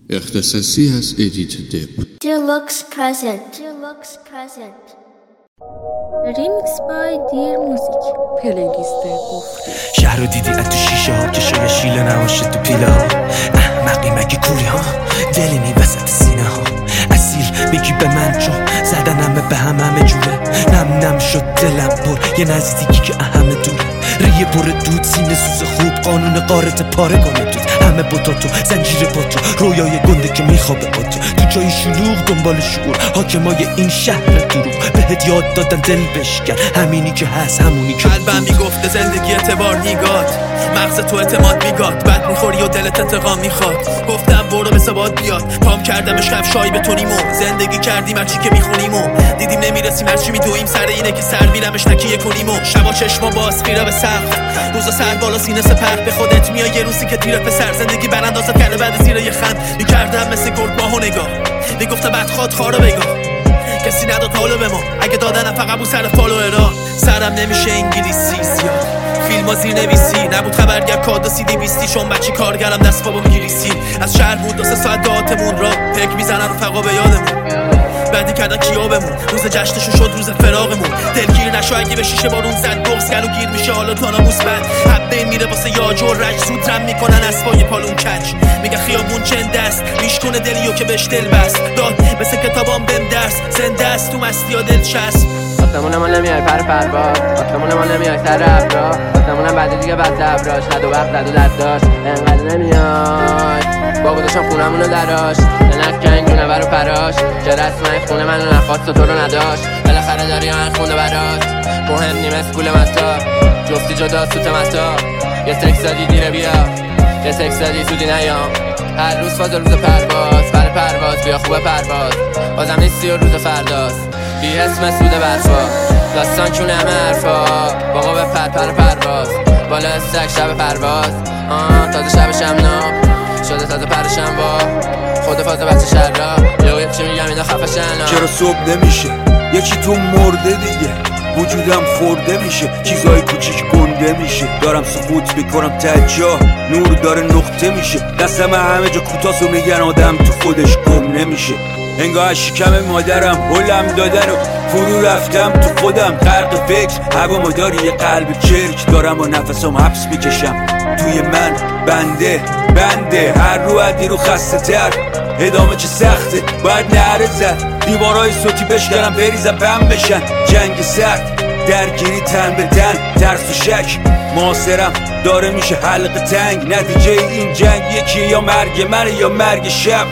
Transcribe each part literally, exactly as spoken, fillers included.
اختصاصی از ادیت دپ. Deluxe present. Deluxe present. Remix by Dear Music. پلیلیست گفتی شهر رو دیدی از تو شیشه ها که شاید شیله نباشه تو پیله ها. احمقی مگه کوری ها دلینی وسط سینه ها. اصیل بگی به من چون زدنمه به هم همه جوره. نم نم شد دلم پر یه نزدیکی که اهمه دوره. ریه پر دود سینه سوز خوب قانون قارت پاره کنه دود. همه بوتاتو زنجیر پاتو رویای گنده که میخوابه باتو. تو جای شلوغ دنبال شعور حاکمای این شهر دروغ بهت یاد دادن دل بشکن همینی که هست همونی که قلبم میگفته زندگی اعتبار نیگات مغز تو اعتماد میگات بد میخوری و دلت انتقام میخواد. گفتم برو به ثبات بیاد پام کردمش کفشایی بتونیم و زندگی کردیم هرچی که میخونیم و دیدیم نمیرسیم هرچی میدویم. سر اینه که سر میرمش نکیه کنیم و شبا چشما باز خیره به سقف روزا سر بالا سینه سپر به خودت میای یه روزی که تیره پسر زندگی براندازت کرده بعد زیر یه خند میکردم مثل گرگ باهو نگاه میگفتم بدخواد خارو بگاه کسی نداد حالو به ما اگه دادنم فقط بود سر فالوئرها. سرم نمیشه انگلیسی زیاد فیلم ها زیر نویسی نبود خبرگر کاد و سی دی بیستی چون بچی کارگرم دست پا با میگریسی. از شهر بود دو سه ساعت دهاتمون را فکر میزنن رفقا به یادمون بعدی کردن کیابمون روز جشنشو شد روز فراغمون. دلگیر نشو اگه به شیشه بارون زد بغض گلو گیر میشه حالا تو ناموس بند حبه میره واسه یاج و رج زود رم میکنن اسبای پالون کج. میگه خیابون چند است میشکنه دلیو که بهش دل بست داد مثل کتابام بهم درس زنده است تو مستی ها دل چسب. آسمون ما نمیای پر پرواز آسمون ما نمیای سر ابرا آسمونم بعد دیگه بعد ابراش زد و وقت زد و درد داشت انقدر نمیای بابا داشتم خونمونو دراش لنک کنگ دونه برو پراش که رسمه خونه منو نخواست و تو رو نداشت بالاخره داری من خونده برات مهم نیم اسکول متا جفتی جدا سوت متا یه سکس دادی دیره بیا یه سکس دادی سودی نیام هر روز فاز روز پرواز برای پرواز بیا خوبه پرواز بازم نیستی و روز فرداست بی اسم سود برفا داستان کونه همه حرفا بابا به پر پر پرواز بالا استک شب پرواز آه تازه شب شمنا شده تازه پرشم با خود فاز بچه شر را یه چی میگم اینا خفشن. چرا صبح نمیشه یکی تو مرده دیگه وجودم خورده میشه چیزای کوچیک گنده میشه دارم سقوط میکنم تجاه نور داره نقطه میشه دستم همه جا کوتاست و میگن آدم تو خودش گم نمیشه. انگاه شکم مادرم هلم دادن و فرو رفتم تو خودم غرق فکر هوا مداری یه قلب چرک دارم و نفسم حبس میکشم توی من بنده بنده هر رو عدی رو خسته تر ادامه چه سخته باید نهره زد دیوارای صوتی بشکنم بریزم بم بشن جنگ سخت درگیری تن به تن ترس و شک معاصرم داره میشه حلقه تنگ نتیجه این جنگ یکیه یا مرگ منه یا مرگ شب.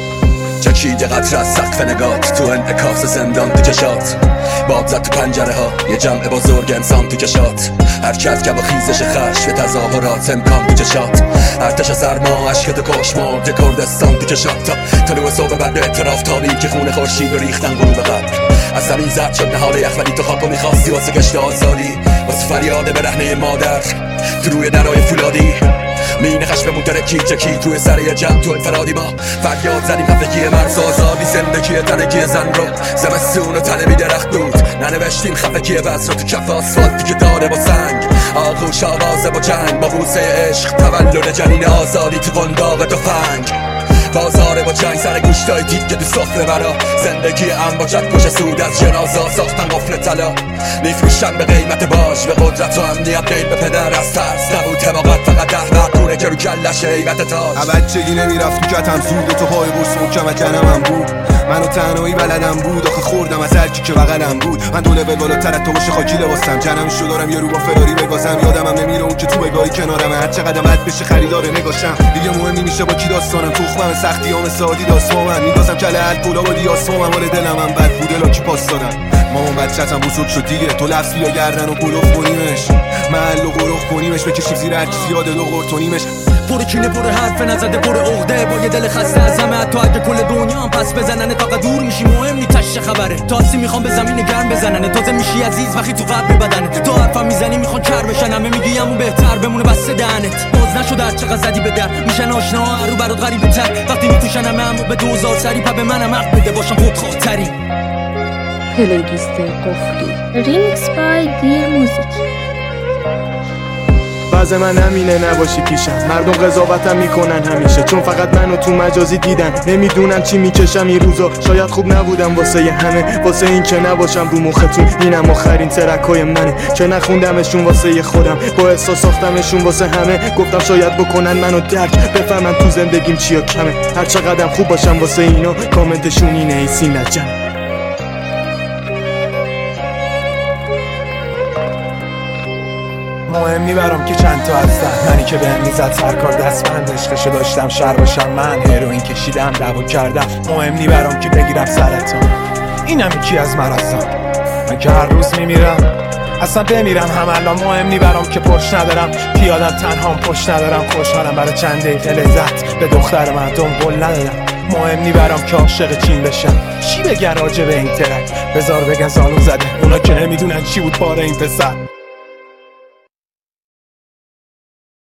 چکید قطر از سقف نگات تو انعکاس زندان تو کشات باد زد تو پنجره ها یه جمع بزرگ انسان تو کشات حرکت که با خیزش خشم تظاهرات امکان تو چشات ارتش سرما عشق تو کشمار که کردستان تو کشات تا طلوع صبح بعد اعتراف تابی که خون خورشید و ریختن غروب قبر از زمین زرد شد نهال یخ ولی تو خواب میخواستی واسه گشت آزادی واسه فریاد برهنه مادر تو روی درای فولادی مینه خشممون ترکی چکی توی سر یه جمع تو انفرادی ما فریاد زدیم خفگی مرز آزادی زندگی تنگی زن رو زمستون و تنه بی درخت بود ننوشتیم خفگی بس رو تو کف آسفالتی که داره با سنگ آغوش آوازه با جنگ با بوسه عشق تولد جنین آزادی تو قنداق تفنگ بازاره با جنگ سر گوشتای دید که تو سفره برا زندگی ام با چک کش سود از جنازا ساختن قفل طلا میفروشن به قیمت باش به قدرت و امنیت غیر به پدر از ترس نبود حماقت فقط احمق دونه که رو کلش هیبت تاج بچگی نمیرفت تو کتم زود و تو پای برس محکم جنمم بود منو تنهایی بلدم بود آخه خوردم از هرکی که بغلم بود من دو لول بالاتر از تو باشه خاکی لباسم جنم شو دارم یه رو با فراری بگازم یادمم نمیره اون که تو بگاهی کنارمه هر چقدر بد بشه خریدار نگاشم دیگه مهم نمیشه با کی داستانم تخمم سختیام سادی داستانم میگازم کله الکل آبادی آسمام حال دلم هم بد بوده لاکی پاس دادم مامان بچه‌تم بزرگ شد دیگه تو لفظ بیا گردن و گلوف کنیمش محل و غرخ کنیمش بکشیم زیر هر چیزی یاد دو قرتونیمش پر کینه پر حرف نزده پر عقده با یه دل خسته از همه حتی اگه کل دنیا هم پس بزنن تا دور میشی مهم نی تشه خبره تاسی میخوام به زمین گرم بزنن تازه میشی عزیز وقتی تو قلب بدنت تو حرفم میزنی میخوان کر بشن همه میگی همون بهتر بمونه بسته دهنت باز نشد هر چقدر زدی به در میشن آشنا رو برات غریبه تر وقتی میپوشن همه همو به دوزار سری پا به منم حق بده باشم خودخواه‌تری. پلیلیست گفتی Remix by Dear Music. وضع من همینه نباشی پیشم. مردم قضاوتم میکنن همیشه چون فقط منو تو مجازی دیدن. نمیدونم چی میکشم این روزا، شاید خوب نبودم واسه همه، واسه این که نباشم رو مختون. اینم آخرین ترکای منه که نخوندمشون واسه خودم، با احساس ساختمشون واسه همه. گفتم شاید بکنن منو درک، بفهمن تو زندگیم چیا کمه. هر چقدرم خوب باشم واسه اینا، کامنتشون اینه ای سینت جمع. مهم نی برام که چند تا هستن، منی که بهم میزد سرکار دستبند، عشقشو داشتم شر باشم من، هروئین کشیدم دعوا کردم. مهم نی برام که بگیرم سرطان، اینم یکی از مرضام. من که هر روز میمیرم اصلا بمیرم هم الان. مهم نی برام که پشت ندارم، پیادم تنهام پشت ندارم. خوشحالم برای چند دقیقه لذت، به دختر مردم قول ندادم. مهم نی برام که عاشق چین بشم، چی بگن راجع به این ترک؟ بذار بگن زانو زده اونا که نمیدونن چی بود باره این پسر.